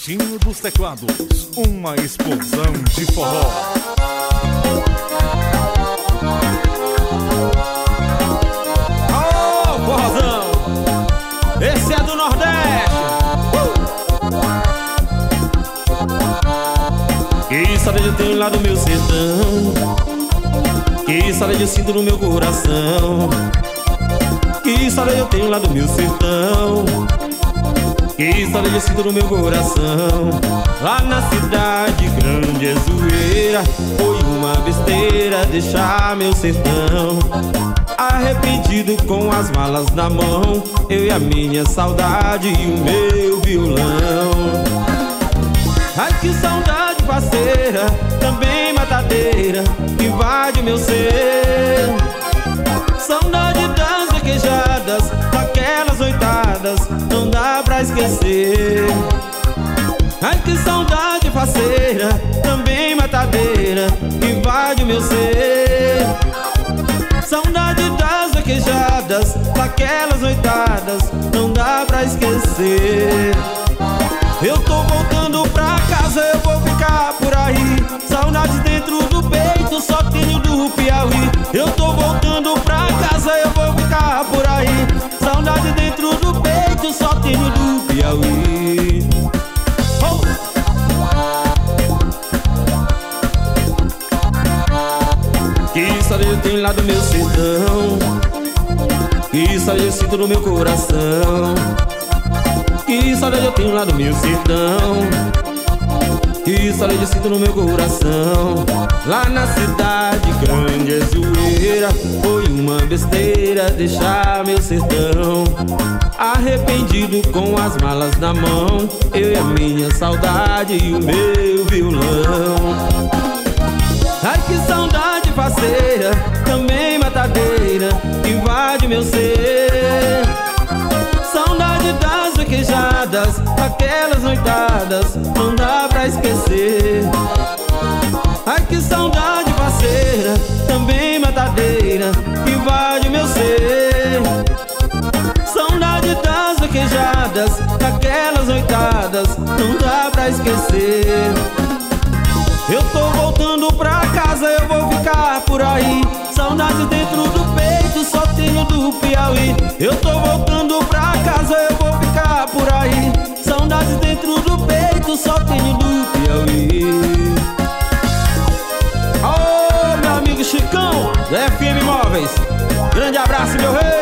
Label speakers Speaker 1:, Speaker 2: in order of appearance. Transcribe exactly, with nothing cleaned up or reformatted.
Speaker 1: Vitinho dos teclados, uma explosão de forró.
Speaker 2: Ô, forrozão, esse é do Nordeste. uh! Que saudade eu tenho lá do meu sertão, que saudade eu sinto no meu coração. Que saudade eu tenho lá do meu sertão, que saudade eu sinto no meu coração. Lá na cidade grande é zoeira, foi uma besteira deixar meu sertão. Arrependido com as malas na mão, eu e a minha saudade e o meu violão. Ai que saudade parceira, também matadeira, invade o meu ser. Saudade das vaquejadas, daquelas noitadas, não dá pra esquecer. Ai que saudade faceira, também matadeira, invade o meu ser. Saudade das vaquejadas, daquelas noitadas, não dá pra esquecer. Eu tô voltando pra casa, eu vou ficar por aí. Saudade dentro do peito, só tenho do Piauí. Eu tô voltando pra casa, eu vou ficar por aí. Saudade dentro do peito, só tenho do Piauí. Oh! Que saudade eu tenho lá do meu sertão, que saudade eu sinto no meu coração. Que saudade eu tenho lá do meu sertão, que saudade eu sinto no meu coração. Lá na cidade grande é zoeira, foi uma besteira deixar meu sertão. Arrependido com as malas na mão, eu e a minha saudade e o meu violão. Ai que saudade faceira, também matadeira, invade meu ser. Saudade das vaquejadas, aquelas noitadas, não dá pra esquecer. Ai que saudade parceira, também matadeira, invade meu ser. Saudade das vaquejadas, aquelas noitadas, não dá pra esquecer. Eu tô voltando pra casa, eu vou ficar por aí. Saudade dentro do peito, só tenho do Piauí. Eu tô voltando pra casa, eu vou ficar por aí. Saudade dentro do peito, só tenho do Piauí. Ô, meu amigo Chicão, da F M Móveis, grande abraço, meu rei.